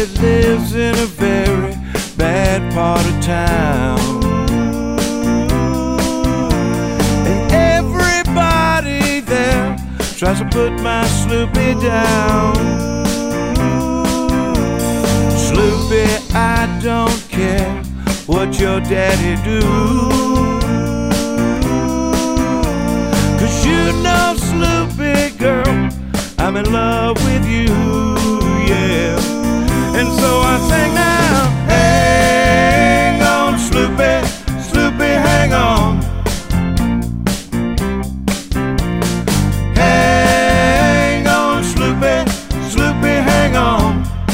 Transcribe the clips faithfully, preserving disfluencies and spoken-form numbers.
Sloopy lives in a very bad part of town, and everybody there tries to put my Sloopy down. Sloopy, I don't care what your daddy do, 'cause you know, Sloopy girl, I'm in love with you, yeah. And so I sing now, hang on, Sloopy, Sloopy, hang on. Hang on, Sloopy, Sloopy, hang on.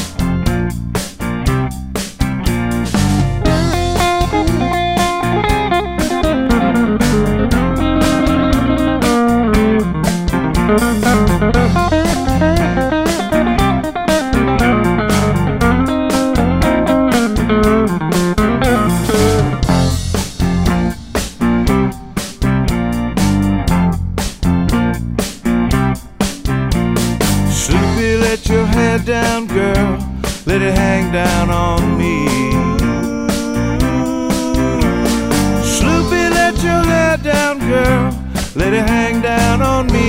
Sloopy, let your head down, girl, let it hang down on me. Sloopy, let your head down, girl, let it hang down on me.